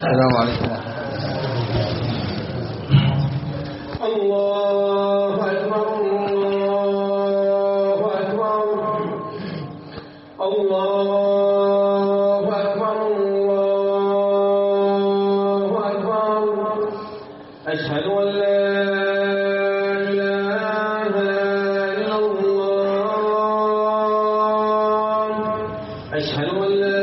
السلام عليكم. الله أكبر الله أكبر الله أكبر الله أكبر. أشهد أن لا إله إلا الله. أشهد أن لا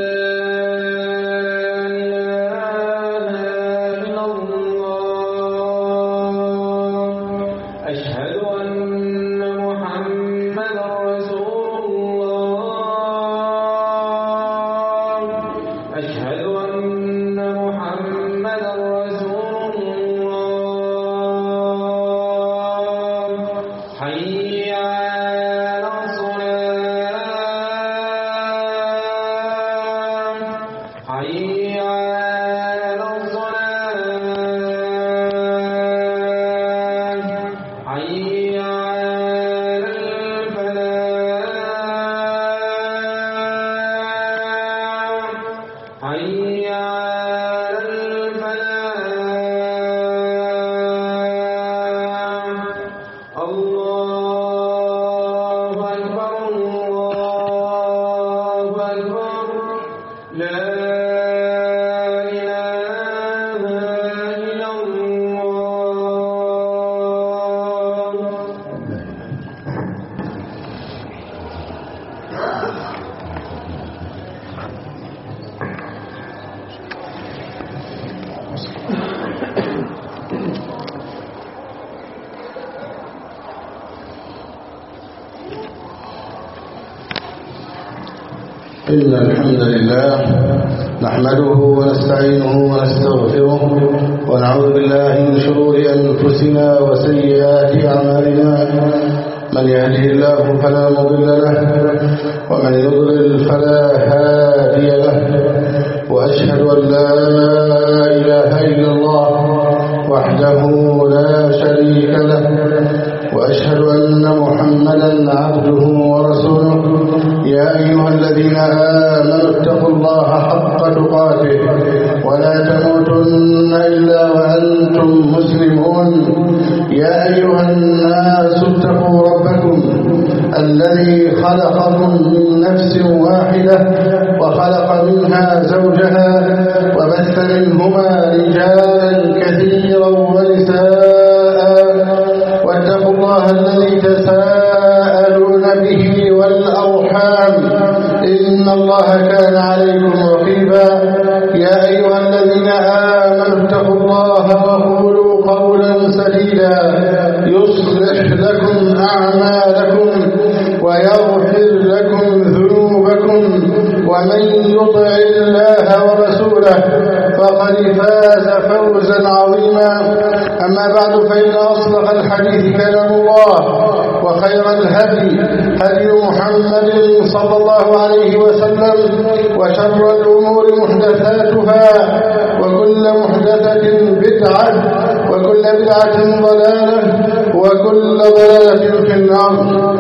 إن الحمد لله نحمده ونستعينه ونستغفره ونعوذ بالله من شرور أنفسنا وسيئات أعمالنا. من يهده الله فلا مضل له ومن يضلل فلا هادي له. وأشهد أن لا إله إلا الله وحده لا شريك له. وأشهد أن محمدا عبده ورسوله. يا أيها الذين آمنوا اتقوا الله حق تقاته ولا تموتن إلا وأنتم مسلمون. يا أيها الناس اتقوا ربكم الذي خلقكم من نفس واحدة وخلق منها زوجها وبث منهما رجالا كثيرا ونساء. واتقوا الله الذي تساءلون به والأرحام إن الله كان عليكم رقيبا. يا أيها الذين آمنوا اتقوا الله وقولوا قولا سديدا يصلح لكم أعمالكم ويغفر لكم ذنوبكم. ومن يطع الله ورسوله فقد فاز فوزا عظيما. أما بعد فإن أصدق الحديث كلام الله وخير الهدي هدي محمد صلى الله عليه وسلم وشر الأمور محدثاتها وكل محدثة بدعة وكل بدعة ضلالة وكل ضلالة في النار.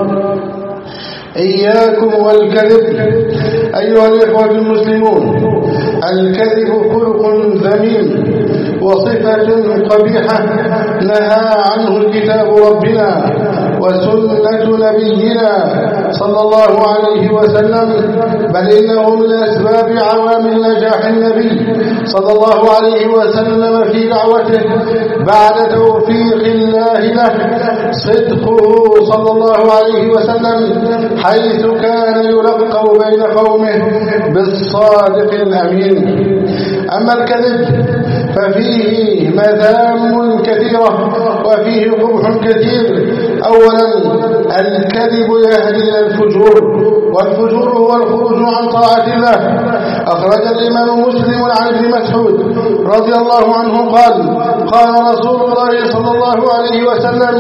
إياكم والكذب أيها الإخوة المسلمون. الكذب خلق ذميم وصفة قبيحة نهى عنه الكتاب ربنا وسنة نبينا صلى الله عليه وسلم. بل إنه من أسباب عوامل نجاح النبي صلى الله عليه وسلم في دعوته بعد توفيق الله له صدقه صلى الله عليه وسلم، حيث كان يلقب بين قومه بالصادق الأمين. أما الكذب ففيه مذام كثيرة وفيه قبح كثير. أولا الكذب يهدي إلى الفجور، والفجور هو الخروج عن طاعة الله. أخرج الإمام مسلم عن ابن مسعود رضي الله عنه قال: قال رسول الله صلى الله عليه وسلم: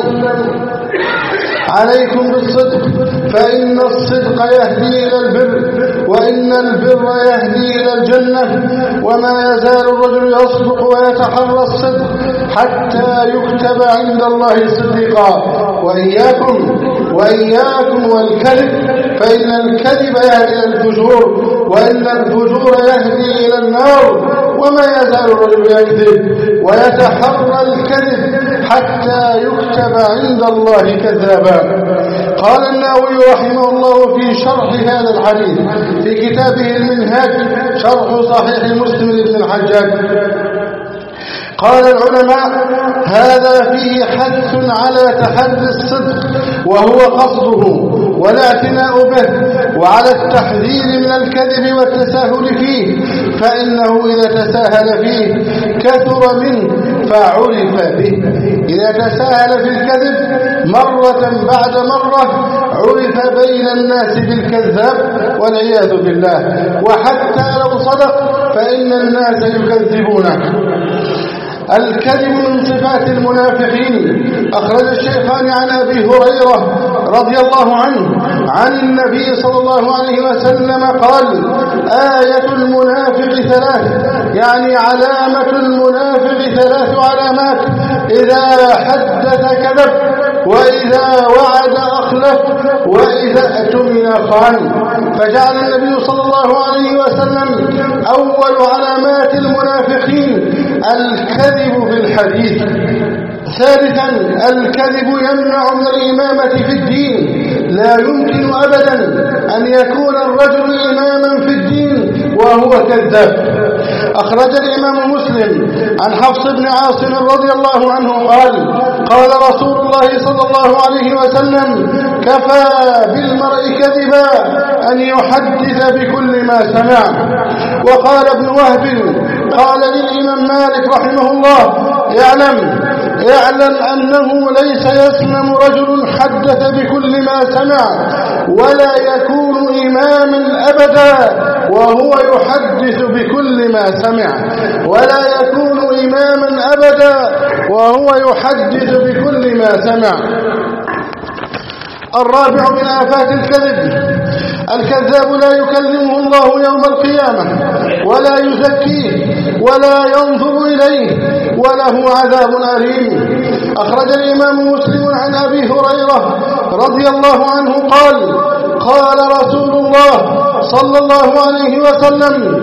عليكم بالصدق فإن الصدق يهدي إلى البر وإن البر يهدي إلى الجنة. وما يزال الرجل يصدق ويتحرى الصدق حتى يكتب عند الله صديقا. وإياكم والكذب فإن الكذب يهدي إلى الفجور وإن الفجور يهدي إلى النار وما يزال الرجل يكذب ويتحرى الكذب حتى يكتب عند الله كذابا. قال النووي رحمه الله في شرح هذا الحديث في كتابه المنهاج شرح صحيح مسلم بن الحجاج قال العلماء هذا فيه حث على تحري الصدق وهو قصده والاعتناء به وعلى التحذير من الكذب والتساهل فيه فإنه إذا تساهل فيه كثر منه فعرف به. إذا تساهل في الكذب مرة بعد مرة عرف بين الناس بالكذاب والعياذ بالله وحتى لو صدق فإن الناس يكذبونه. الكذب من صفات المنافقين. أخرج الشيخان عن أبي هريرة رضي الله عنه عن النبي صلى الله عليه وسلم قال آية المنافق ثلاث يعني علامة المنافق ثلاث علامات إذا حدث كذب وإذا وعد أخلف وإذا اؤتمن خان. فجعل النبي صلى الله عليه وسلم أول علامات المنافقين الكذب في الحديث. ثالثا الكذب يمنع من الإمامة في الدين. لا يمكن أبدا أن يكون الرجل إماما في الدين وهو كذاب. أخرج الإمام مسلم عن حفص بن عاصم رضي الله عنه قال قال رسول الله صلى الله عليه وسلم كفى بالمرء كذبا أن يحدث بكل ما سمع. وقال ابن وهب قال للإمام مالك رحمه الله اعلم أنه ليس يسلم رجل حدث بكل ما سمع ولا يكون إماما أبدا وهو يحدث بكل ما سمع ولا يكون إماما أبدا وهو يحدث بكل ما سمع. الرابع من آفات الكذب الكذاب لا يكلمه الله يوم القيامة ولا يزكيه ولا ينظر إليه وله عذاب أليم. أخرج الإمام مسلم عن أبي هريرة رضي الله عنه قال رسول الله صلى الله عليه وسلم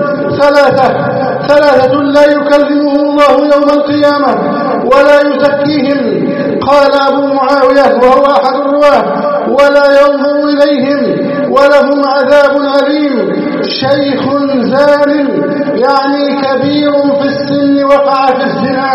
ثلاثة لا يكلمه الله يوم القيامة ولا يزكيهم. قال أبو معاوية وهو أحد الرواه ولا ينظر إليهم ولهم عذاب أليم. شيخ زان يعني كبير في السن وقع في الزنا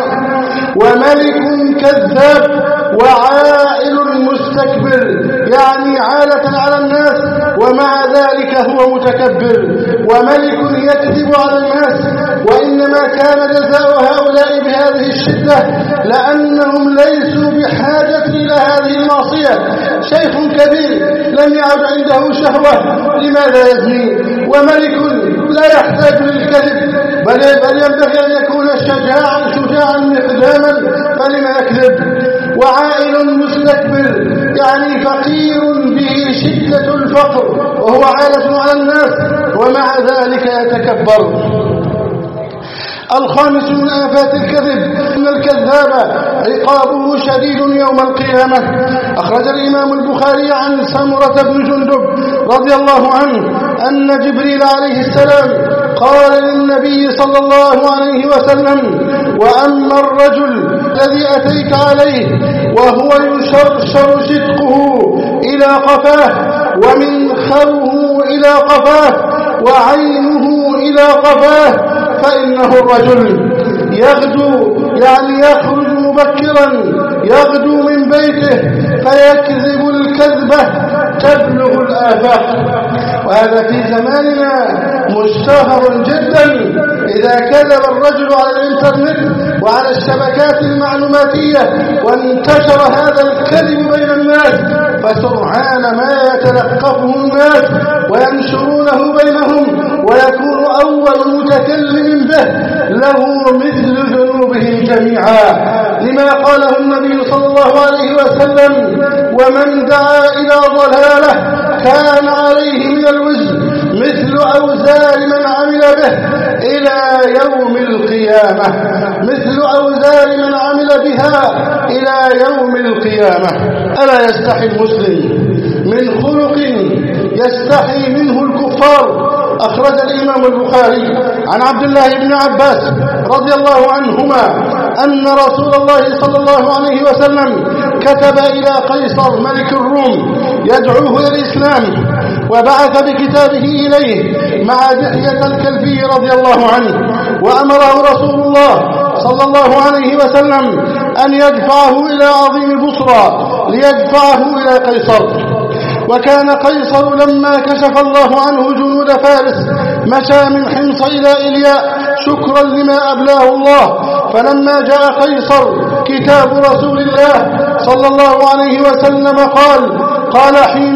وملك كذاب وعائل مستكبر يعني عالة على الناس ومع ذلك هو متكبر وملك يكذب على الناس. وإنما كان جزاء هؤلاء بهذه الشدة لأنهم ليسوا بحاجة إلى هذه المعصية. شيخ كبير لم يعد عنده شهوة لماذا يزني وملك لا يحتاج للكذب بل ينبغي أن يكون شجاعا مقداما فلما يكذب. وعائل مستكبر يعني فقير به شدة الفقر وهو عالة على الناس ومع ذلك يتكبر. الخامس من آفات الكذب أن الكذاب عقابه شديد يوم القيامة. أخرج الإمام البخاري عن سمرة بن جندب رضي الله عنه أن جبريل عليه السلام قال للنبي صلى الله عليه وسلم وأما الرجل الذي أتيت عليه وهو يشرشر شدقه إلى قفاه ومنخره إلى قفاه وعينه إلى قفاه فإنه الرجل يغدو يعني يخرج مبكرا يغدو من بيته فيكذب الكذبة تبلغ الآفاق. وهذا في زماننا مشتهر جدا. إذا كذب الرجل على الإنترنت وعلى الشبكات المعلوماتية وانتشر هذا الكذب بين الناس فسرعان ما يتلقفه الناس وينشرونه بينهم ويكون أول متكلم به له مثل ذنوبهم جميعا لما قاله النبي صلى الله عليه وسلم ومن دعا إلى ضلالة كان عليه من الوزر مثل أوزار من عمل به إلى يوم القيامة مثل أوزار من عمل بها إلى يوم القيامة. ألا يستحي المسلم من خلق يستحي منه الكفار. أخرج الإمام البخاري عن عبد الله بن عباس رضي الله عنهما أن رسول الله صلى الله عليه وسلم كتب إلى قيصر ملك الروم يدعوه إلى الإسلام، وبعث بكتابه إليه مع دحية الكلبي رضي الله عنه، وأمره رسول الله صلى الله عليه وسلم أن يدفعه إلى عظيم بصرى ليدفعه إلى قيصر. وكان قيصر لما كشف الله عنه جنود فارس مشى من حمص إلى إلياء شكرا لما أبلاه الله. فلما جاء قيصر كتاب رسول الله صلى الله عليه وسلم قال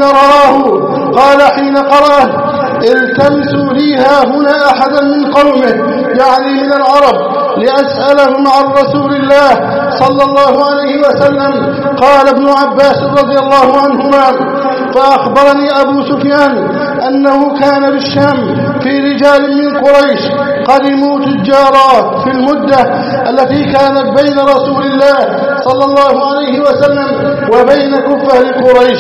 حين قرأه: التمسوا لي هنا أحدا من قومه، يعني من العرب، لأسألهم عن رسول الله صلى الله عليه وسلم. قال ابن عباس رضي الله عنهما: فأخبرني أبو سفيان أنه كان بالشام في رجال من قريش قدموا تجارا في المدة التي كانت بين رسول الله صلى الله عليه وسلم وبين كفار قريش.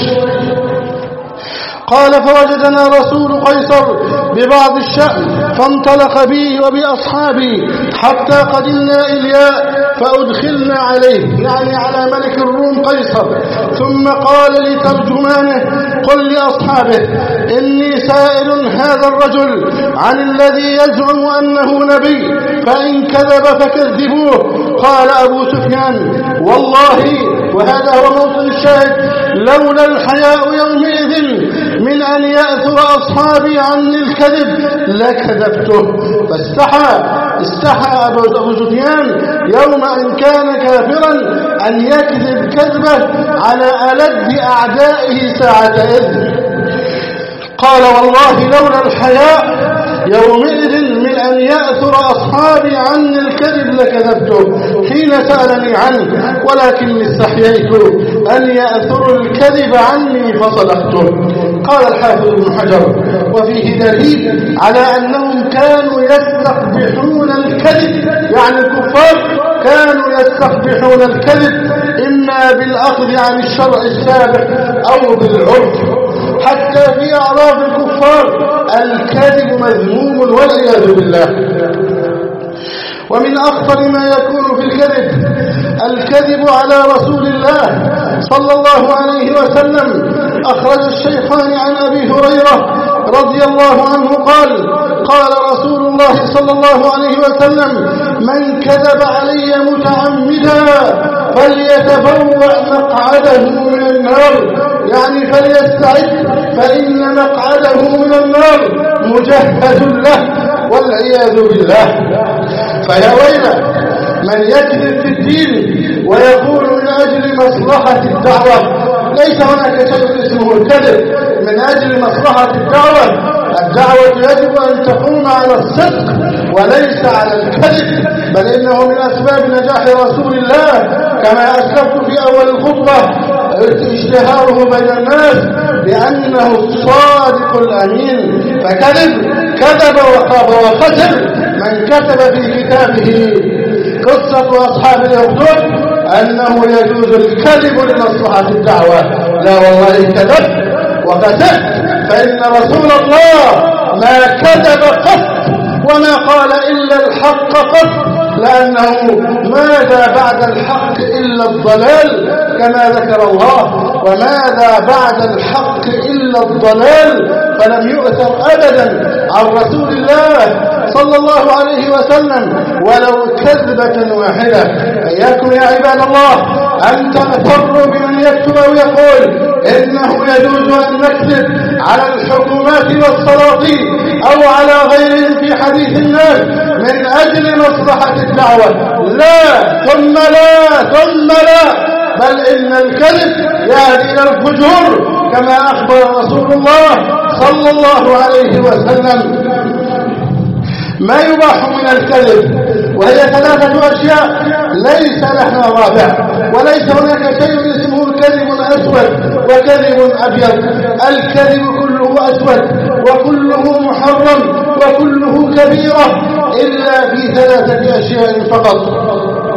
قال: فوجدنا رسول قيصر ببعض الشأن فانطلق بي وبأصحابي حتى قدمنا إلياء فأدخلنا عليه، يعني على ملك الروم قيصر. ثم قال لترجمانه: قل لأصحابه إني سائل هذا الرجل عن الذي يزعم أنه نبي، فإن كذب فكذبوه. قال أبو سفيان: والله، وهذا هو موطن الشاهد، لولا الحياء يومئذ من أن يأثر أصحابي عني الكذب لكذبته. فاستحى أبو سفيان يوم أن كان كافرا أن يكذب كذبه على ألد أعدائه ساعتئذ. قال: والله لولا الحياء يومئذ من أن يأثر أصحابي عني الكذب لكذبته حين سألني عنه، ولكني استحييت أن يأثر الكذب عني فصدقته. قال الحافظ ابن حجر: وفيه دليل على أنهم كانوا يستقبحون الكذب، يعني الكفار كانوا يستقبحون الكذب إما بالأخذ عن الشرع السابق أو بالعرف. حتى في أعراف الكفار الكذب مذموم والعياذ بالله. ومن أخطر ما يكون في الكذب على رسول الله صلى الله عليه وسلم. أخرج الشيخان عن أبي هريرة رضي الله عنه قال رسول الله صلى الله عليه وسلم: من كذب علي متعمدا فليتبوأ مقعده من النار، يعني فليستعد، فإن مقعده من النار مجهز له، والعياذ بالله. فيا ويله من يكذب في الدين ويقول من أجل مصلحة الدعوة. ليس هناك شيء اسمه الكذب من أجل مصلحة الدعوة. الدعوة يجب أن تقوم على الصدق وليس على الكذب، بل إنه من أسباب نجاح رسول الله كما أسلفت في أول الخطبة اشتهاره بين الناس بأنه الصادق الأمين. كذب وخاب وخسر من كتب في كتابه قصة أصحاب الأخدود أنه يجوز الكذب لمصلحة الدعوة. لا والله كذب وخسر، فإن رسول الله ما كذب قط وما قال إلا الحق قط، لأنه ماذا بعد الحق إلا الضلال كما ذكر الله: وماذا بعد الحق إلا الضلال. فلم يؤثر أبدا عن رسول الله صلى الله عليه وسلم ولو كذبة واحدة. إياكم يا عباد الله أن تغتروا بمن يكتب ويقول إنه يجوز أن نكذب على الحكومات والسلاطين أو على غيرهم في حديث الناس من أجل مصلحة الدعوة. لا ثم لا ثم لا، بل إن الكذب يهدي إلى الفجور كما أخبر رسول الله صلى الله عليه وسلم. ما يباح من الكذب، وهي 3 أشياء ليس لها رابع، وليس هناك شيء اسمه كذب أسود وكذب أبيض. الكذب كله أسود وكله محرم وكله كبيرة إلا في 3 أشياء فقط.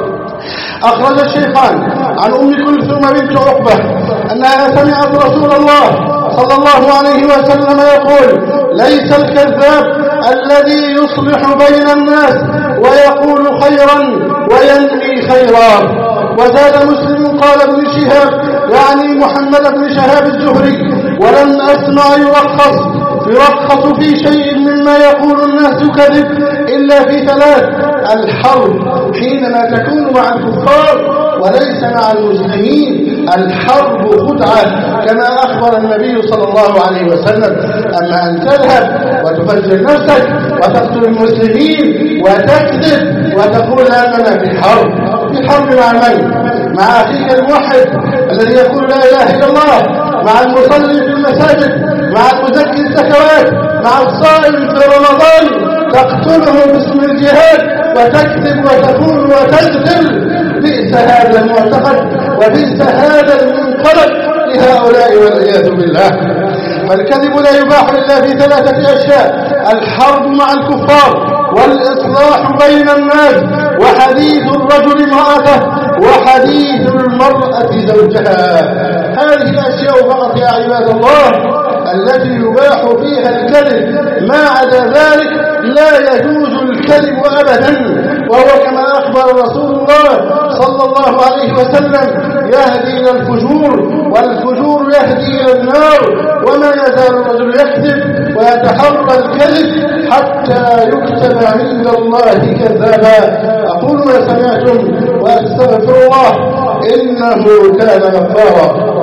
أخرج الشيخان عن أم كلثوم بنت عقبة أنها سمعت رسول الله صلى الله عليه وسلم يقول: ليس الكذاب الذي يصلح بين الناس ويقول خيرا وينمي خيرا. وزاد مسلم قال ابن شهاب يعني محمد بن شهاب الزهري: ولم أسمع يرخص في شيء مما يقول الناس كذب إلا في ثلاث: الحرب حينما تكون مع الكفار وليس مع المسلمين، الحرب خدعة كما أخبر النبي صلى الله عليه وسلم. أما أن تذهب وتفجر نفسك وتقتل المسلمين وتكذب وتقول أننا في حرب مع من؟ مع أخيك الموحد الذي يقول لا إله إلا الله، مع المصلي في المساجد، مع المزكي الزكوات، مع الصائم في رمضان، تقتله باسم الجهاد وتكذب وتقول وتقتل. بئس هذا المعتقد وبئس هذا المنقلب لهؤلاء والعياذ بالله. فالكذب لا يباح إلا في ثلاثة أشياء: الحرب مع الكفار، والإصلاح بين الناس، وحديث الرجل امرأته، وحديث المرأة زوجها. هذه الأشياء فقط يا عباد الله التي يباح فيها الكذب، ما عدا ذلك لا يجوز الكذب أبدا. وهو كما أخبر رسول الله صلى الله عليه وسلم: يهدي إلى الفجور، والفجور يهدي إلى النار. وما يزال الرجل يكذب ويتحرى الكذب حتى يكتب عند الله كذابا. أقول ما سمعتم وأستغفر الله إنه كان غفارا.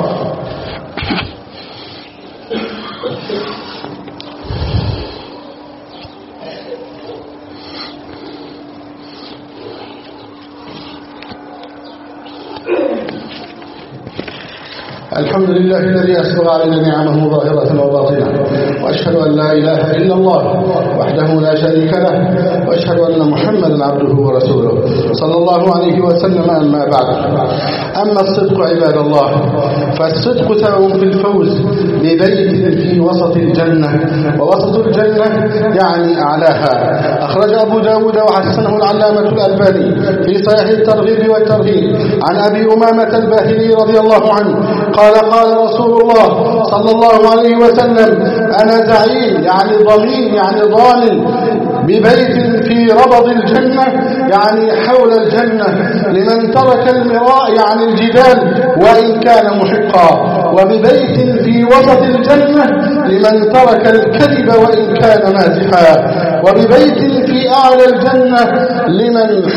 الحمد لله الذي أسبغ علينا نعمه ظاهرة وباطنة، وأشهد أن لا إله إلا الله وحده لا شريك له، وأشهد أن محمدا عبده ورسوله صلى الله عليه وسلم. أما بعد، أما الصدق عباد الله فالصدق سبب في الفوز ببيت في وسط الجنة، ووسط الجنة يعني أعلاها. أخرج أبو داود وحسنه العلامة الألباني في صحيح الترغيب والترهيب عن أبي أمامة الباهلي رضي الله عنه قال: قال رسول الله صلى الله عليه وسلم: أنا زعيم يعني ضمين يعني ضامن ببيت في ربض الجنة يعني حول الجنة لمن ترك المراء يعني الجدال وإن كان محقا، وببيت في وسط الجنة لمن ترك الكذب وإن كان مازحا، وببيت في أعلى الجنة لمن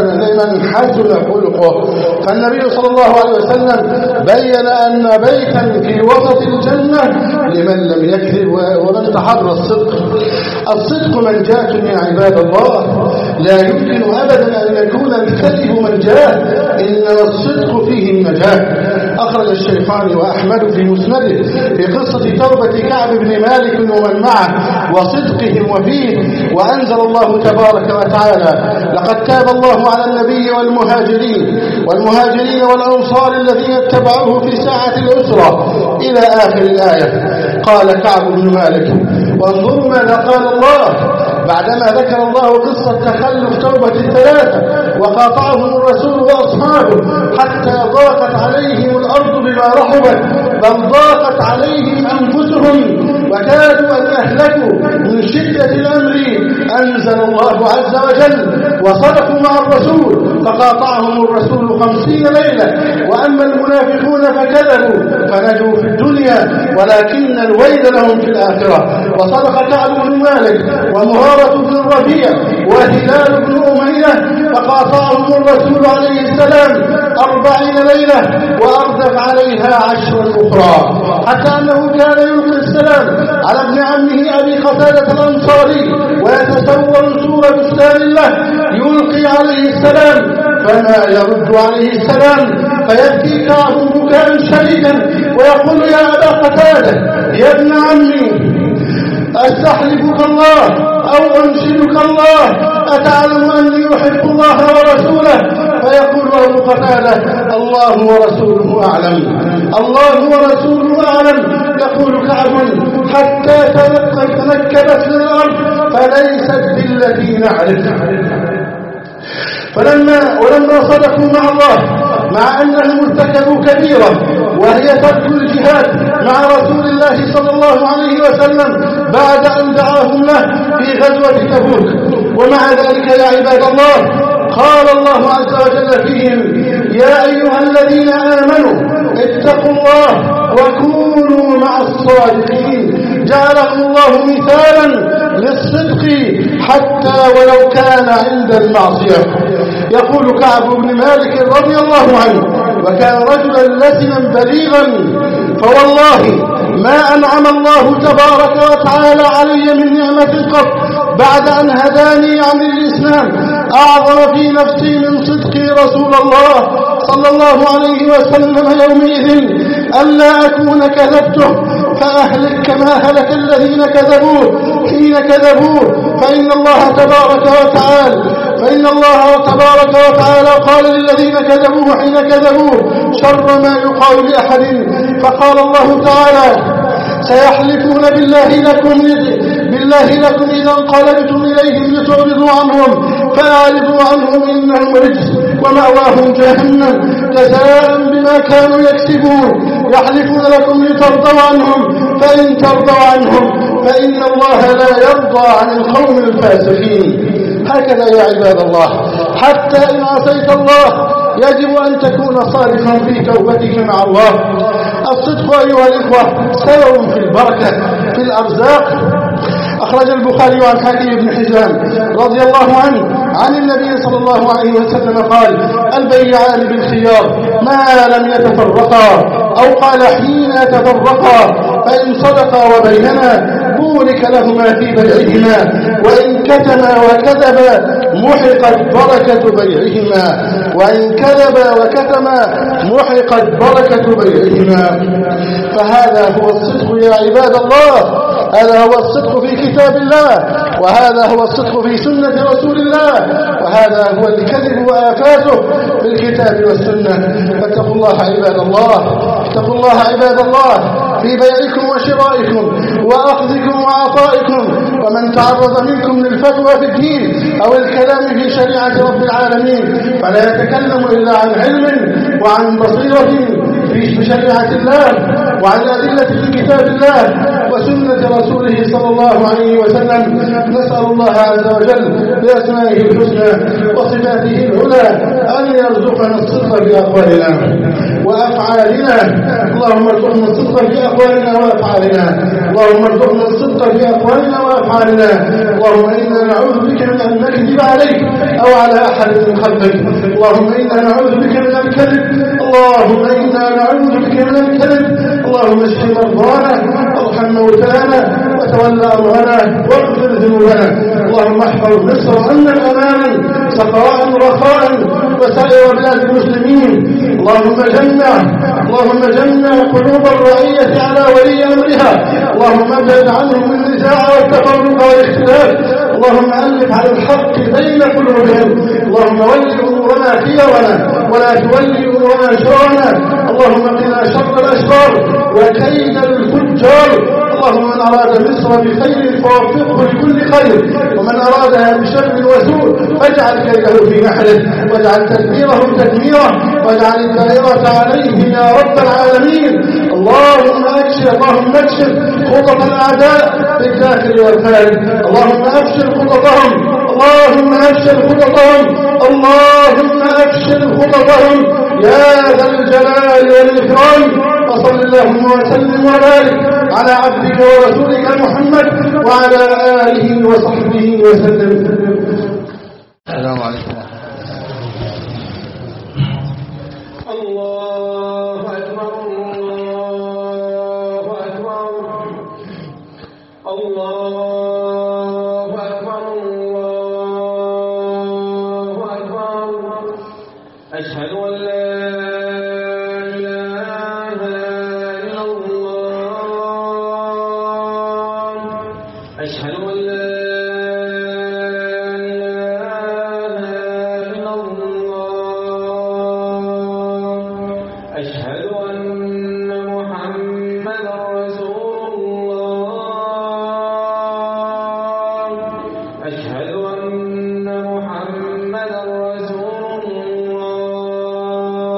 حسن خلقه. فالنبي صلى الله عليه وسلم بين أن بيتا في وسط الجنة لمن لم يكذب ومن تحرى الصدق. الصدق منجاة يا عباد الله، لا يمكن أبدا أن يكون الكذب منجاة، إنما الصدق فيه النجاة. أخرج الشيخان وأحمد في مسنده في قصة توبة كعب بن مالك ومن معه وصدقهم وفيه، وأنزل الله تبارك وتعالى: لقد تاب الله على النبي والمهاجرين والأنصار الذين اتبعوه في ساعة الأسرة إلى آخر الآية. قال كعب بن مالك: وانظروا ماذا قال الله بعدما ذكر الله قصة تخلف توبة الثلاثة وقاطعهم الرسول وأصحابه حتى ضاقت عليهم الأرض بما رحبت، بل ضاقت عليهم أنفسهم وكادوا أن يهلكوا من شدة الأمر. أنزل الله عز وجل: وصدقوا مع الرسول فقاطعهم الرسول 50 ليلة. وأما المنافقون فكذبوا فنجوا في الدنيا ولكن الويل لهم في الآخرة. وصدق كعب بن مالك ومهارة بن الربيع وهلال بن أمية فقاطعهم الرسول عليه السلام 40 ليلة وأردف عليها 10 أخرى، حتى أنه كان يلقي السلام على ابن عمه أبي قتادة الأنصاري ويتصور سورة بستان الله يلقي عليه السلام فما يرد عليه السلام، فيبكي كعب بكاء شديدا ويقول: يا أبا قتادة يا ابن عمي، أستحلفك الله أو أنشدك الله، أتعلم أني أحب الله ورسوله؟ فيقول أبو قتادة: الله ورسوله أعلم، الله ورسوله أعلم. يقول كعب: حتى تنكبت للأرض فليست بالتي نعرف. ولما صدقوا مع الله مع أنهم ارتكبوا كبيرة وهي ترك الجهاد مع رسول الله صلى الله عليه وسلم بعد أن دعاهم له في غزوة تبوك. ومع ذلك يا عباد الله قال الله عز وجل فيهم: يا أيها الذين آمنوا اتقوا الله وكونوا مع الصادقين. جعلهم الله مثالا للصدق حتى ولو كان عند المعصية. يقول كعب بن مالك رضي الله عنه: وكان رجلا لسنا بليغا، فوالله ما أنعم الله تبارك وتعالى علي من نعمة قط بعد أن هداني عن الإسلام أعظم في نفسي من صدق رسول الله صلى الله عليه وسلم يومئذ ألا أكون كذبته فأهلك كما هلك الذين كذبوه حين كذبوه. فإن الله تبارك وتعالى قال للذين كذبوه حين كذبوه شر ما يقال لأحد. فقال الله تعالى: سيحلفون بالله لكم إذا انقلبتم إليهم لتعرضوا عنهم فأعرضوا عنهم إنهم رجس ومأواهم جهنم جزاء بما كانوا يكسبون. يحلفون لكم لترضوا عنهم فإن ترضوا عنهم فإن الله لا يرضى عن القوم الفاسقين. هكذا يا عباد الله، حتى إن عصيت الله يجب أن تكون صادقا في توبتك مع الله. الصدق أيها الإخوة سبب في البركة في الأرزاق. أخرج البخاري عن حكيم بن حزام رضي الله عنه عن النبي صلى الله عليه وسلم قال: البيعان بالخيار ما لم يتفرقا، أو قال حين يتفرقا، فإن صدقا وبينا بورك لهما في بيعهما، وإن كتما وكذبا محقت بركة بيعهما، وإن كذبا وكتما محقت بركة بيعهما. فهذا هو الصدق يا عباد الله، هذا هو الصدق في كتاب الله، وهذا هو الصدق في سنة رسول الله، وهذا هو الكذب وآفاته في الكتاب والسنة. فاتقوا الله عباد الله، اتقوا الله عباد الله في بيعكم وشرائكم وأخذكم وعطائكم. ومن تعرض منكم للفتوى في الدين أو الكلام في شريعة رب العالمين فلا يتكلم إلا عن علم وعن بصيرة في شريعة الله وعن أدلة في كتاب الله وسنة رسوله صلى الله عليه وسلم. نسأل الله عز وجل بأسمائه الحسنى وصفاته العلى أن يرزقنا الصدق في أقوالنا وأفعالنا. اللهم ارزقنا الصدق في أقوالنا وأفعالنا، اللهم ارزقنا الصدق في أقوالنا وأفعالنا. اللهم إنا نعوذ بك من أن نكذب عليك أو على أحد من خلقك. اللهم إنا نعوذ بك من الكذب، اللهم إنا نعوذ بك من الكذب. اللهم اشف مرضانا، ارحم موتانا، وتولى أمرنا، واغفر ذنوبنا. اللهم احفظ مصر أمنا أمانا سخاء رخاء وسائر بلاد المسلمين. اللهم جمع قلوب الرعية على ولي أمرها. اللهم ابعد عنهم النزاع والتفرق والاختلاف. اللهم ألف على الحق بين قلوبهم. اللهم ول أمورنا خيرنا ولا تولي أمورنا شرنا. اللهم قنا شر الأشرار وكيد الفجار. اللهم من أراد مصر بخير فوفقه لكل خير، ومن أرادها بشر وسوء فاجعل كيده في نحره، واجعل تدميره تدميره، واجعل الدائرة عليه يا رب العالمين. اللهم اكشف خطط الأعداء في الداخل والخارج. اللهم افشل خططهم، اللهم افشل خططهم، اللهم افشل خططهم يا ذا الجلال والإكرام. وصل اللهم وسلم وبارك على عبدك ورسولك محمد وعلى آله وصحبه وسلم. السلام عليكم. الله أكبر، الله أكبر، الله أكبر، الله أكبر. أشهد أن لا أشهد أن لا إله إلا الله. أشهد أن محمدا رسول الله. أشهد أن محمدا رسول الله.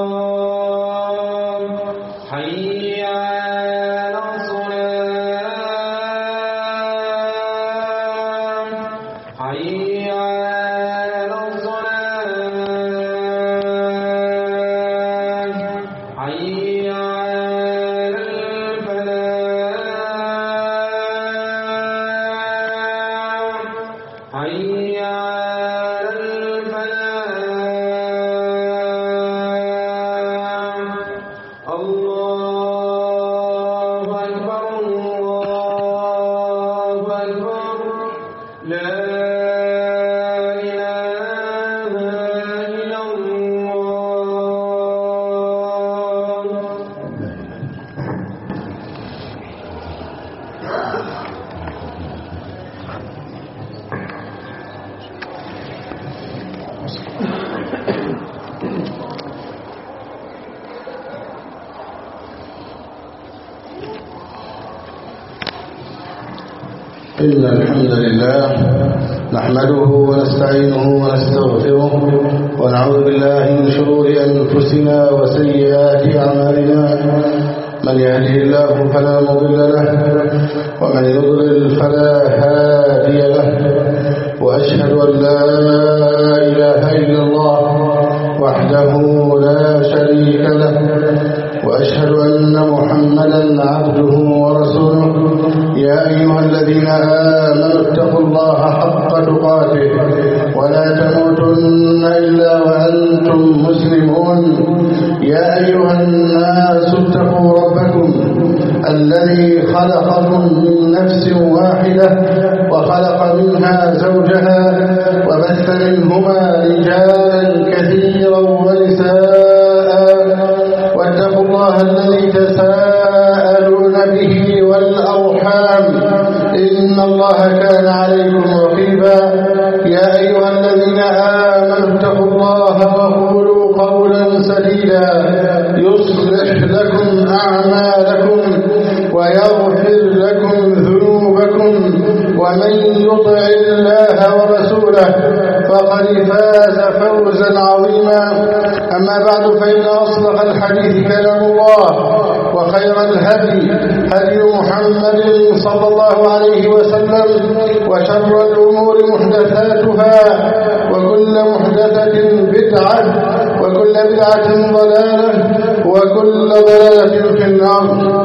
إن الحمد لله نحمده ونستعينه ونستغفره ونعوذ بالله من شرور أنفسنا وسيئات أعمالنا. من يهده الله فلا مضل له ومن يضلل فلا هادي له، وأشهد أن لا إله إلا الله وحده لا شريك له، وأشهد أن محمدا عبده ورسوله. يا أيها الذين آمنوا اتقوا الله حق تقاته ولا تموتن إلا وأنتم مسلمون. يا أيها الناس اتقوا ربكم الذي خلقكم من نفس واحدة وخلق منها زوجها وبث منهما رجالا كثيرا ونساء، واتقوا الله الذي تساءلون به والأرحام إن الله كان عليكم رقيبا. يا أيها الذين آمنوا اتقوا الله وقولوا قولا سديدا يصلح لكم أعمالكم ويغفر لكم ذنوبكم، ومن يطع الله ورسوله فقد فاز فوزا عظيما. أما بعد، فإن أصدق الحديث كلام الله، وخير الهدي هدي محمد صلى الله عليه وسلم، وشر الأمور محدثاتها، وكل محدثة بدعة، وكل بدعة ضلالة، وكل ضلالة في النار.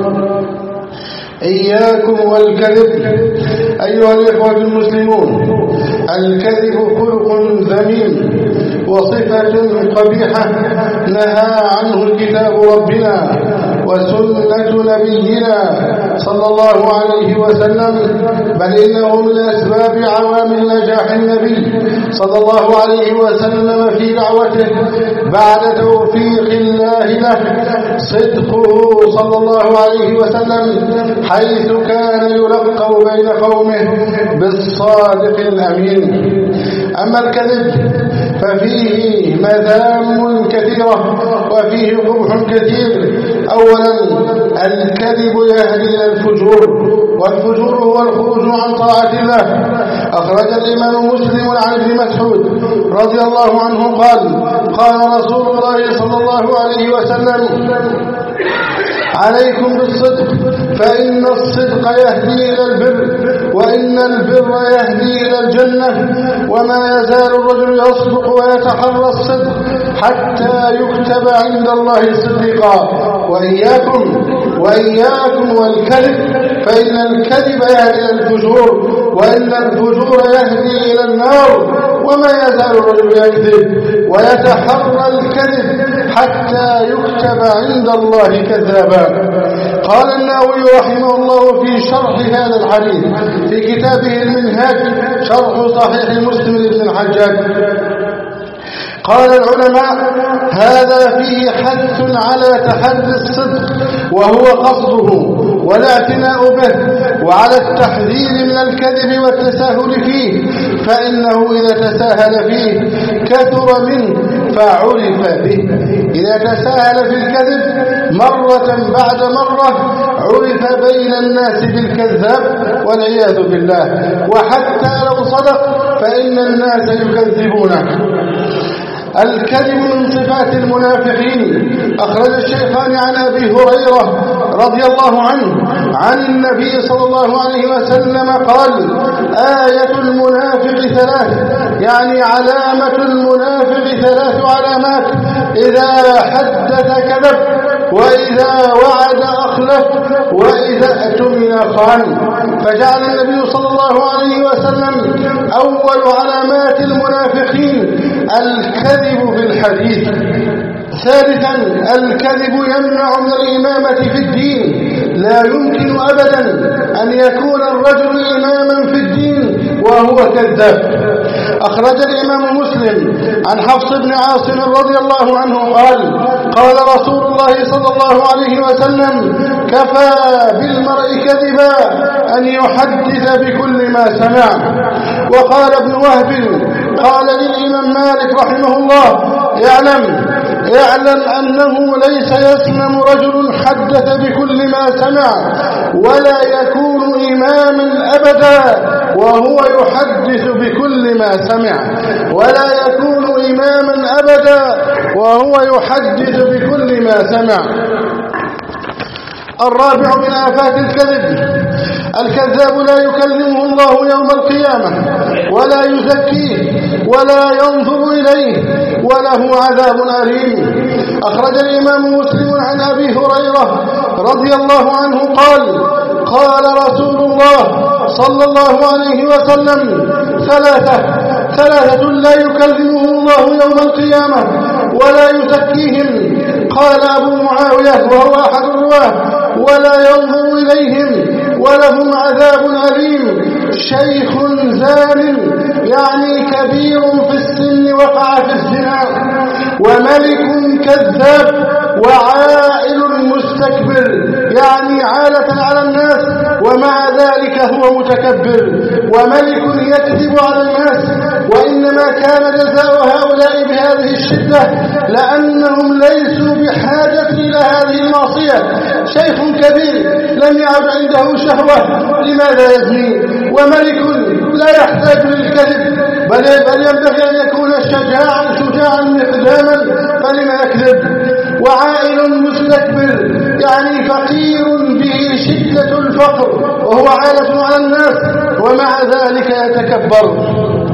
إياكم والكذب. أيها الإخوة المسلمون، الكذب خلق ذميم وصفة قبيحة نهى عنه كتاب ربنا وسنة نبينا صلى الله عليه وسلم، بل إنه من أسباب عوامل نجاح النبي صلى الله عليه وسلم في دعوته بعد توفيق الله له صدقه صلى الله عليه وسلم، حيث كان يلقب بين قومه بالصادق الأمين. أما الكذب ففيه مذام كثيرة وفيه قبح كثير. أولا، الكذب يهدي إلى الفجور، والفجور هو الخروج عن طاعة الله. أخرج الإمام مسلم عن ابن مسعود رضي الله عنه قال: قال رسول الله صلى الله عليه وسلم: عليكم بالصدق، فإن الصدق يهدي إلى البر، وإن البر يهدي إلى الجنة، وما يزال الرجل يصدق ويتحرى الصدق حتى يكتب عند الله صديقا. وإياكم والكذب، فإن الكذب يهدي إلى الفجور، وإن الفجور يهدي إلى النار، وما يزال الرجل يكذب ويتحرى الكذب حتى يكتب عند الله كذابا. قال النووي رحمه الله في شرح هذا الحديث في كتابه المنهاج شرح صحيح مسلم بن الحجاج، قال العلماء: هذا فيه حث على تحري الصدق وهو قصده والاعتناء به، وعلى التحذير من الكذب والتساهل فيه، فإنه إذا تساهل فيه كثر منه فعرف به. إذا تساهل في الكذب مرة بعد مرة عرف بين الناس بالكذاب والعياذ بالله، وحتى لو صدق فإن الناس يكذبونه. الكذب من صفات المنافقين. أخرج الشيخان عن أبي هريرة رضي الله عنه عن النبي صلى الله عليه وسلم قال: آية المنافق ثلاث، يعني علامة المنافق ثلاث علامات: إذا حدث كذب، وإذا وعد أخلف، وإذا اؤتمن خان. فجعل النبي صلى الله عليه وسلم أول علامات المنافقين الكذب في الحديث. ثالثا، الكذب يمنع من الإمامة في الدين. لا يمكن أبدا أن يكون الرجل إماما في الدين وهو كذاب. أخرج الإمام مسلم عن حفص بن عاصم رضي الله عنه قال: قال رسول الله صلى الله عليه وسلم: كفى بالمرء كذبا أن يحدث بكل ما سمع. وقال ابن وهب قال للإمام مالك رحمه الله: اعلم اعلم أنه ليس يسلم رجل حدث بكل ما سمع ولا يكون إماما أبدا وهو يحدث بكل ما سمع، ولا يكون إماما أبدا وهو يحدث بكل ما سمع. الرابع من آفات الكذب: الكذاب لا يكلمه الله يوم القيامة ولا يزكيه ولا ينظر إليه وله عذاب أليم. أخرج الإمام مسلم عن أبي هريرة رضي الله عنه قال: قال رسول الله صلى الله عليه وسلم: ثلاثة لا يكلمهم الله يوم القيامة ولا يزكيهم. قال أبو معاوية وهو أحد الرواه: ولا ينظر إليهم ولهم عذاب أليم: شيخ زان، يعني كبير في السن وقع في الزنا، وملك كذاب، وعائل مستكبر، يعني عالة على الناس ومع ذلك هو متكبر، وملك يكذب على الناس. وإنما كان جزاء هؤلاء بهذه الشدة لأنهم ليسوا بحاجة إلى هذه المعصية. شيخ كبير لم يعد عنده شهوة، لماذا يزني؟ وملك لا يحتاج للكذب، بل ينبغي أن يكون شجاعا مقداما، فلما يكذب؟ وعائل مستكبر، يعني فقير به شدة الفقر وهو عالة على الناس ومع ذلك يتكبر.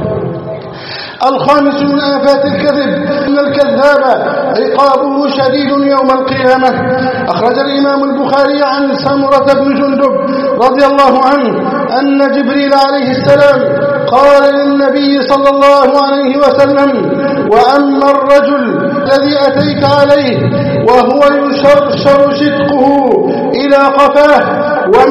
الخامس من آفات الكذب: أن الكذاب عقابه شديد يوم القيامة. أخرج الإمام البخاري عن سمرة بن جندب رضي الله عنه أن جبريل عليه السلام قال للنبي صلى الله عليه وسلم: وأما الرجل الذي أتيت عليه وهو يشرشر شدقه إلى قفاه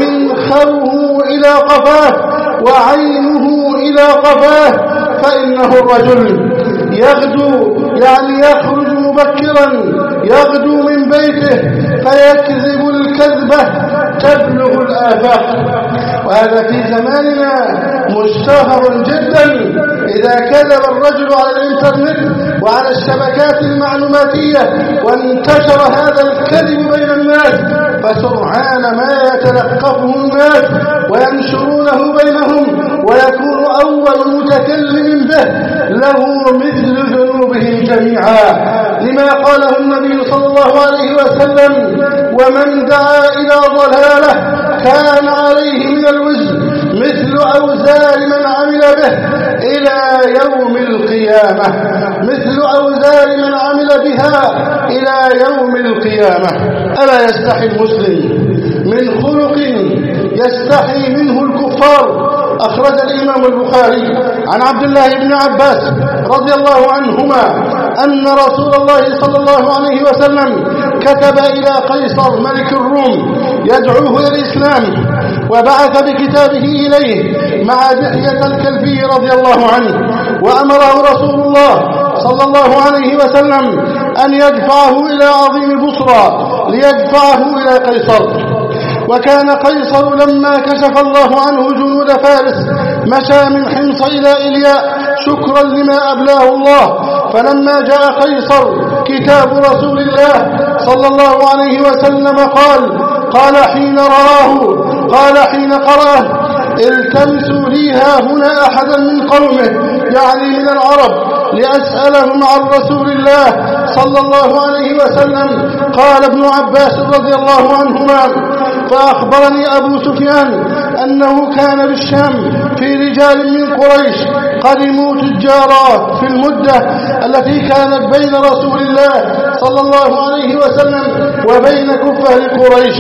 ومنخره إلى قفاه وعينه إلى قفاه، فإنه الرجل يغدو، يعني يخرج مبكرا، يغدو من بيته فيكذب الكذبة تبلغ الآفاق. وهذا في زماننا مشتهر جدا. إذا كذب الرجل على الإنترنت وعلى الشبكات المعلوماتية وانتشر هذا الكذب بين الناس، فسرعان ما يتلقفه الناس وينشرونه بينهم، ويكون أول متكلم به له مثل ذنوبهم جميعا، لما قاله النبي صلى الله عليه وسلم: ومن دعا إلى ضلالة كان عليه من الوزر مثل أوزار من عمل به إلى يوم القيامة، مثل أوزار من عمل بها إلى يوم القيامة. ألا يستحي المسلم من خلق يستحي منه الكفار؟ أخرج الإمام البخاري عن عبد الله بن عباس رضي الله عنهما أن رسول الله صلى الله عليه وسلم كتب إلى قيصر ملك الروم يدعوه إلى الإسلام، وبعث بكتابه إليه مع دحية الكلبي رضي الله عنه، وأمره رسول الله صلى الله عليه وسلم أن يدفعه إلى عظيم بصرى ليدفعه إلى قيصر. وكان قيصر لما كشف الله عنه جنود فارس مشى من حمص إلى إلياء شكرا لما أبلاه الله. فلما جاء قيصر كتاب رسول الله صلى الله عليه وسلم قال حين قرأه: التمسوا لي هنا أحدا من قومه، يعني من العرب، لأسألهم عن رسول الله صلى الله عليه وسلم. قال ابن عباس رضي الله عنهما: فأخبرني أبو سفيان أنه كان بالشام في رجال من قريش قدموا تجارات في المدة التي كانت بين رسول الله صلى الله عليه وسلم وبين كفار قريش.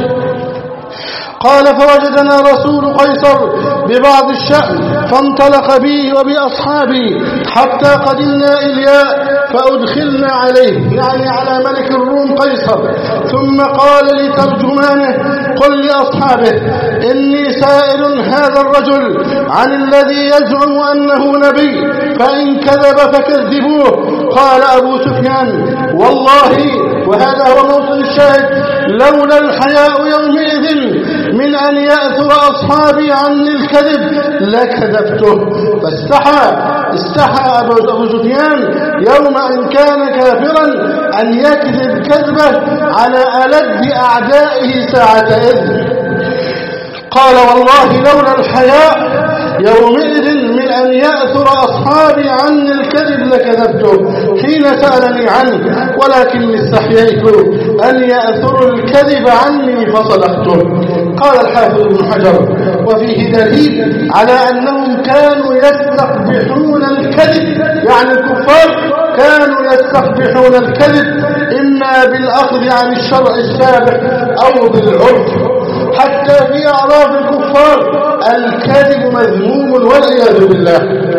قال: فوجدنا رسول قيصر ببعض الشأن فانطلق بي وبأصحابي حتى قدمنا إلياء فأدخلنا عليه، يعني على ملك الروم قيصر. ثم قال لترجمانه: قل لأصحابه إني سائل هذا الرجل عن الذي يزعم أنه نبي، فإن كذب فكذبوه. قال أبو سفيان: والله، وهذا هو موطن الشاهد، لولا الحياء يومئذ من أن يأثر أصحابي عني الكذب لكذبته. فاستحى أبو سفيان يوم أن كان كافرا أن يكذب كذبة على ألد أعدائه ساعة إذن. قال والله لولا الحياء يومئذ من أن يأثر أصحابي عني الكذب لكذبته حين سألني عنه، ولكني استحييت أن يأثر الكذب عني فصدقته. قال الحافظ ابن حجر وفيه دليل على أنهم كانوا يستقبحون الكذب، يعني الكفار كانوا يستقبحون الكذب إما بالأخذ عن الشرع السابق أو بالعرف. حتى في أعراف الكفار الكذب مذموم والعياذ بالله.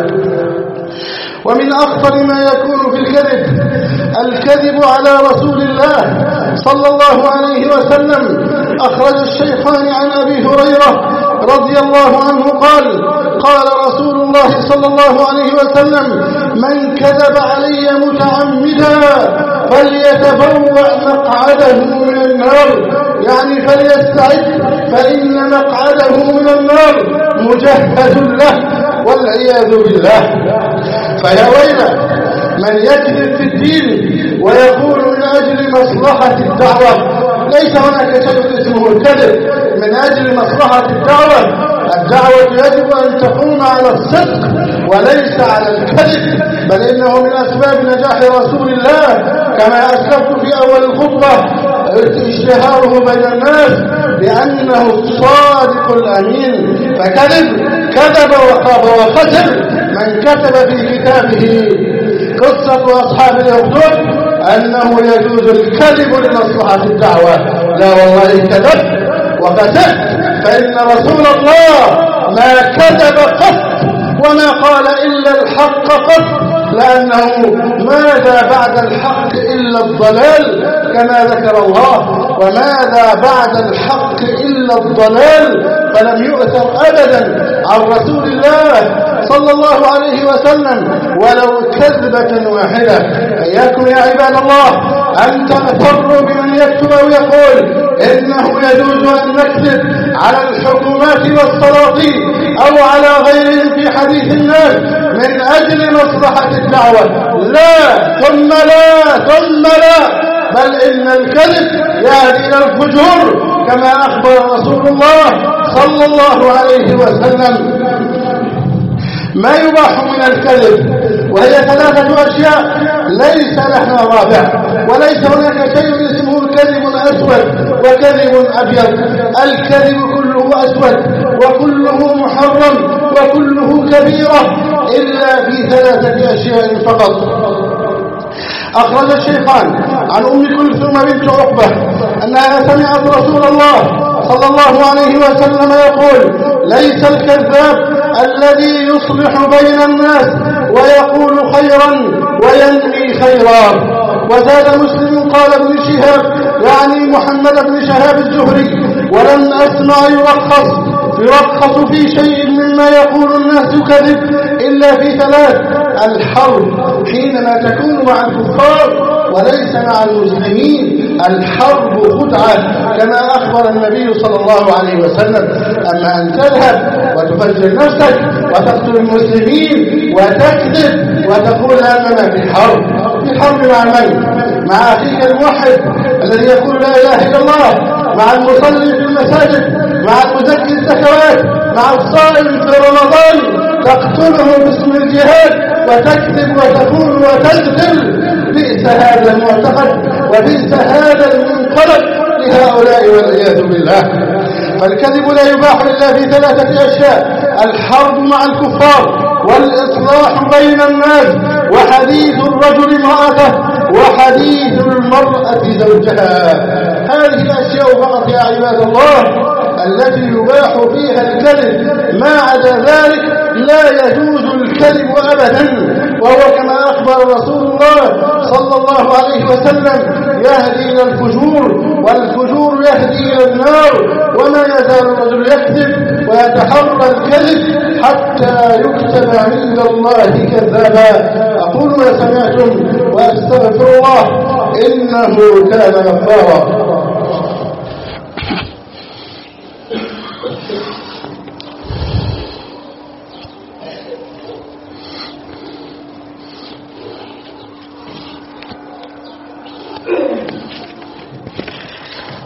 ومن أخطر ما يكون في الكذب على رسول الله صلى الله عليه وسلم. أخرج الشيخان عن أبي هريرة رضي الله عنه قال رسول الله صلى الله عليه وسلم من كذب علي متعمدا فليتبوأ مقعده من النار، يعني فليستعد فإن مقعده من النار مجهز له والعياذ بالله. فيا ويله من يكذب في الدين ويقول من أجل مصلحة الدعوة. ليس هناك شيء اسمه الكذب من أجل مصلحة الدعوة. الدعوة يجب أن تقوم على الصدق وليس على الكذب، بل إنه من أسباب نجاح رسول الله كما أسلفت في أول الخطبة اشتهاره بين الناس بأنه الصادق الأمين، كذب وخاب وخسر من كتب في كتابه قصة أصحاب الأخدود أنه يجوز الكذب لمصلحة الدعوة. لا والله كذب وخسر، فإن رسول الله ما كذب قط وما قال إلا الحق قط، لأنه ماذا بعد الحق إلا الضلال كما ذكر الله، وماذا بعد الحق إلا الضلال. فلم يؤثر أبدا عن رسول الله صلى الله عليه وسلم ولو كذبة واحدة. إياكم يا عباد الله أن تغتروا بمن يكتب ويقول إنه يجوز أن نكذب على الحكومات والسلاطين أو على غيرهم في حديث الناس من أجل مصلحة الدعوة. لا ثم لا ثم لا، بل إن الكذب يهدي إلى الفجور كما أخبر رسول الله صلى الله عليه وسلم. ما يباح من الكذب وهي 3 أشياء ليس لها رابع، وليس هناك شيء اسمه كذب أسود وكذب أبيض. الكذب كله أسود وكله محرم وكله كبيرة إلا في 3 أشياء فقط. أخرج الشيخان عن أم كلثوم بنت عقبة أنها سمعت رسول الله صلى الله عليه وسلم يقول ليس الكذاب الذي يصلح بين الناس ويقول خيرا وينمي خيرا. وزاد مسلم قال ابن شهاب يعني محمد بن شهاب الزهري ولم أسمع يرخص في شيء مما يقول الناس كذب إلا في 3: الحرب حينما تكون مع الكفار وليس مع المسلمين. الحرب خدعة كما أخبر النبي صلى الله عليه وسلم. أما أن تذهب وتفجر نفسك وتقتل المسلمين وتكذب وتقول أننا في حرب مع من؟ مع أخيك الموحد الذي يقول لا إله إلا الله، مع المصلي في المساجد، مع المزكي الزكوات، مع الصائم في رمضان تقتله باسم الجهاد وتكذب وتكون وتقتل. بئس هذا المعتقد وبئس هذا المنقلب لهؤلاء والعياذ بالله. فالكذب لا يباح إلا في 3 أشياء: الحرب مع الكفار، والإصلاح بين الناس، وحديث الرجل امرأته، وحديث المرأة زوجها. هذه الأشياء فقط يا عباد الله التي يباح فيها الكذب، ما عدا ذلك لا يجوز الكذب أبدا. وهو كما أخبر رسول الله صلى الله عليه وسلم يهدي إلى الفجور، والفجور يهدي إلى النار. وما يزال الرجل يكذب ويتحرى الكذب حتى يكتب عند الله كذابا. أقول ما سمعتم وأستغفر الله إنه كان غفارا.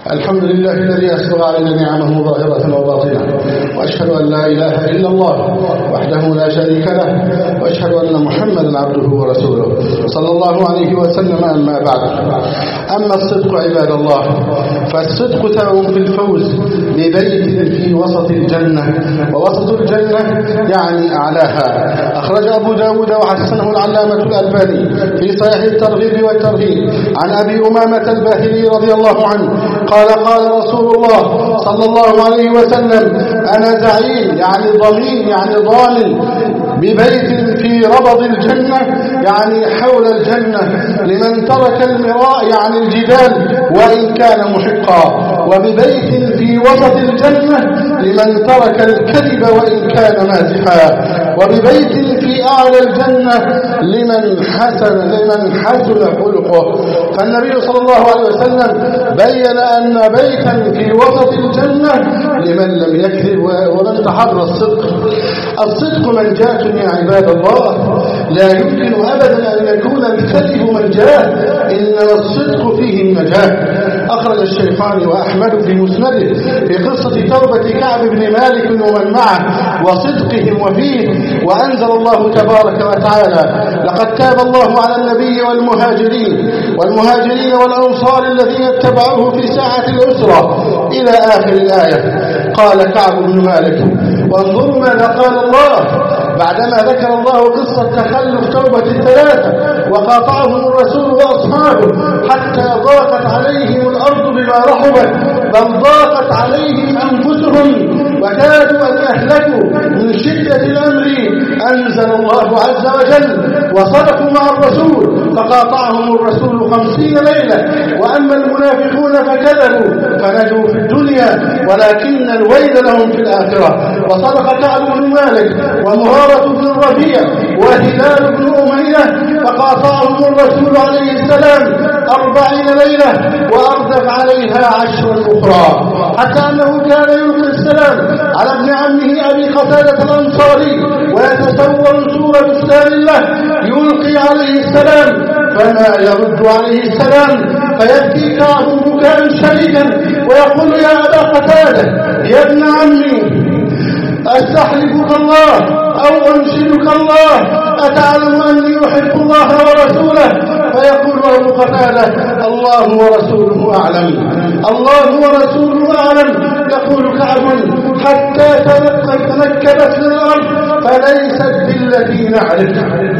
الحمد لله الذي أسبغ علينا نعمه ظاهرة وباطنة، وأشهد أن لا إله إلا الله وحده لا شريك له، وأشهد أن محمدا عبده ورسوله صلى الله عليه وسلم. أما بعد، أما الصدق عباد الله فالصدق سبب في الفوز ببيت في وسط الجنة، ووسط الجنة يعني أعلاها. أخرج أبو داود وحسنه العلامة الألباني في صحيح الترغيب والترهيب عن أبي أمامة الباهلي رضي الله عنه قال رسول الله صلى الله عليه وسلم: أنا زعيم يعني ضمين يعني ضامن ببيت في ربض الجنة يعني حول الجنة لمن ترك المراء يعني الجدال وإن كان محقا، وببيت في وسط الجنة لمن ترك الكذب وإن كان مازحا، وببيت في أعلى الجنة لمن حسن خلقه. فالنبي صلى الله عليه وسلم بين أن بيتا في وسط الجنة لمن لم يكذب ومن تحرى الصدق. الصدق منجاة يا عباد الله، لا يمكن أبدا أن يكون الكذب منجاة، إنما الصدق فيه النجاة. أخرج الشيخان وأحمد في مسنده في قصة توبة كعب بن مالك ومن معه وصدقهم وفيه، وأنزل الله تبارك وتعالى: لقد تاب الله على النبي والمهاجرين والأنصار الذين اتبعوه في ساعة العسرة إلى آخر الآية. قال كعب بن مالك: وانظروا ماذا قال الله بعدما ذكر الله قصة تخلف توبة الثلاثة وقاطعهم الرسول وأصحابه حتى ضاقت عليهم الأرض بما رحبت، بل ضاقت عليهم أنفسهم وكادوا أن يهلكوا من شدة الأمر. أنزل الله عز وجل: وصدقوا مع الرسول فقاطعهم الرسول 50 ليلة، وأما المنافقون فكذبوا فنجوا في الدنيا ولكن الويل لهم في الآخرة. وصدق كعب بن مالك ومهارة بن الربيع وهلال بن أمية فقاطعهم الرسول عليه السلام 40 ليلة وأردف عليها 10 أخرى، حتى أنه كان يلقي السلام على ابن عمه أبي قتادة الأنصاري ويتصور صورة بستان له يلقي عليه السلام فما يرد عليه السلام، فيبكي كعب بكاء شديدا ويقول: يا أبا قتادة يا ابن عمي، أستحلفك الله أو أنشدك الله، أتعلم أني أحب الله ورسوله؟ فيقول أبو قتادة: الله ورسوله أعلم، الله ورسوله أعلم. يقول كعب: حتى تنكبت للأرض فليست بالتي نعرف.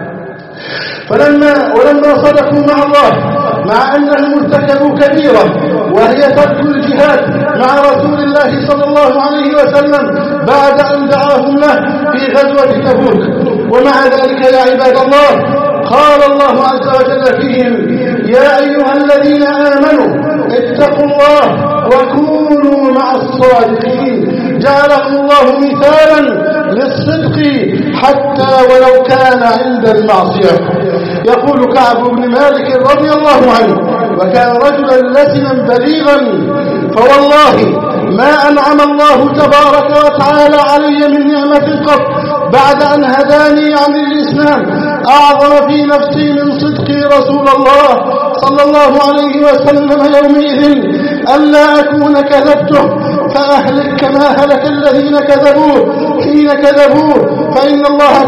ولما صدقوا مع الله مع أنهم ارتكبوا كبيرة وهي ترك الجهاد مع رسول الله صلى الله عليه وسلم بعد أن دعاهم له في غزوة تبوك، ومع ذلك يا عباد الله قال الله عز وجل فيهم: يا أيها الذين آمنوا اتقوا الله وكونوا مع الصادقين. جعلهم الله مثالا للصدق حتى ولو كان عند المعصية. يقول كعب بن مالك رضي الله عنه: وكان رجلا لسنا بليغا، فوالله ما أنعم الله تبارك وتعالى علي من نعمة قط بعد أن هداني عن الإسلام أعظم في نفسي من صدق رسول الله صلى الله عليه وسلم يومئذ ألا أكون كذبته فأهلك كما هلك الذين كذبوه حين كذبوه. فإن الله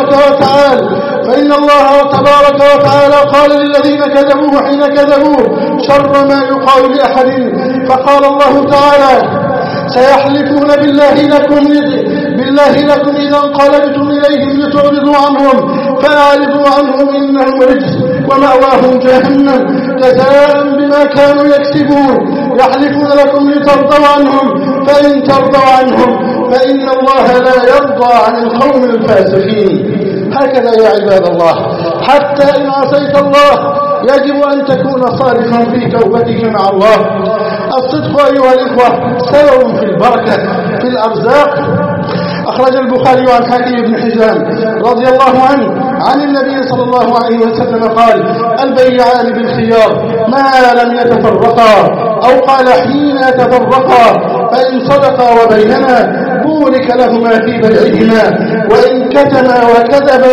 تبارك وتعالى قال للذين كذبوه حين كذبوه شر ما يقال لأحد. فقال الله تعالى: سيحلفون بالله لكم إذا انقلبتم إليهم لتعرضوا عنهم فأعرضوا عنهم إنهم رجس ومأواهم جهنم جزاء بما كانوا يكسبون. يحلفون لكم لترضوا عنهم فإن ترضوا عنهم فإن الله لا يرضى عن القوم الفاسقين. هكذا يا عباد الله، حتى إن عصيت الله يجب أن تكون صادقا في توبتك مع الله. الصدق أيها الإخوة سبب في البركة في الأرزاق. أخرج البخاري عن حكيم بن حزام رضي الله عنه عن النبي صلى الله عليه وسلم قال: البيعان بالخيار ما لم يتفرقا، أو قال حين يتفرقا، فإن صدقا وبينا بورك لهما في بيعهما، وإن كتما وكذبا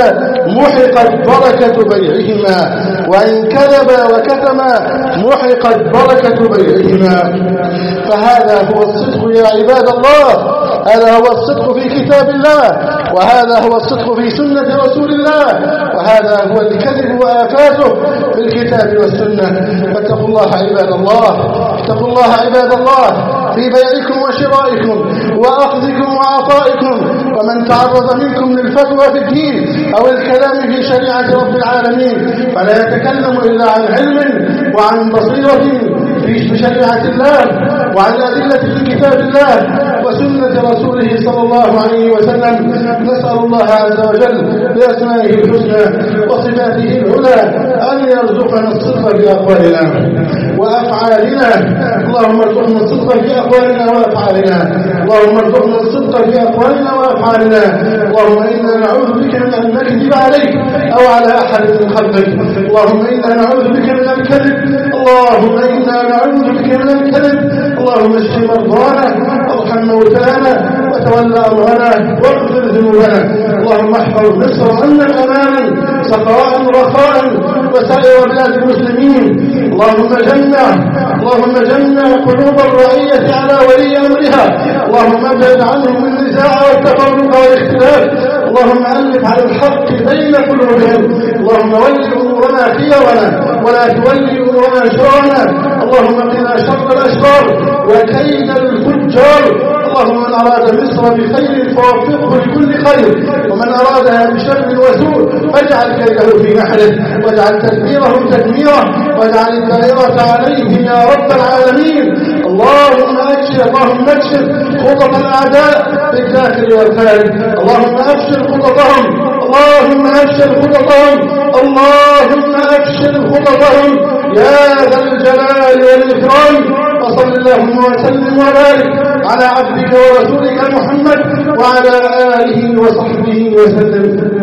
محقت بركة بيعهما، وإن كذبا وكتما محقت بركة بيعهما. فهذا هو الصدق يا عباد الله، هذا هو الصدق في كتاب الله، وهذا هو الصدق في سنة رسول الله، وهذا هو الكذب وآفاته في الكتاب والسنة. فاتقوا الله عباد الله، اتقوا الله عباد الله في بيعكم وشرائكم وأخذكم وعطائكم. ومن تعرض منكم للفتوى في الدين أو الكلام في شريعة رب العالمين فلا يتكلم إلا عن علم وعن بصيرة في شريعة الله وعن أدلة في كتاب الله وسنة رسوله صلى الله عليه وسلم. نسأل الله عز وجل بأسمائه الحسنى وصفاته العلى أن يرزقنا الصدق في أقوالنا وأفعالنا. اللهم ارزقنا الصدق في أقوالنا وأفعالنا، اللهم ارزقنا الصدق في أقوالنا وأفعالنا. اللهم إنا نعوذ بك من أن نكذب عليك أو على أحد من خلقك. اللهم إنا نعوذ بك من الكذب، اللهم إنا نعوذ بك من الكذب. اللهم اشف مرضانا وارحم موتانا وتول أمرنا واغفر ذنوبنا. اللهم احفظ مصر أمنا أمانا سخاء رخاء وسائر بلاد المسلمين. اللهم جمع قلوب الرعية على ولي أمرها. اللهم ابعد عنهم النزاع والتفرق والاختلاف. اللهم ألف على الحق بين قلوبهم. اللهم ول أمورنا خيرنا ولا تولي أمورنا شرنا. اللهم قنا شر الأشرار وكيد الفجار. اللهم من أراد مصر بخير فوفقه لكل خير، ومن أرادها بشر وسوء فاجعل كيده في نحره، واجعل تدميره تدميره، واجعل الدائرة عليه يا رب العالمين. اللهم اكشف خطط الأعداء بالداخل والخارج. اللهم افشل خططهم، اللهم افشل خططهم، اللهم افشل خططهم يا ذا الجلال والإكرام. وصل اللهم وسلم وبارك على عبدك ورسولك محمد وعلى آله وصحبه وسلم.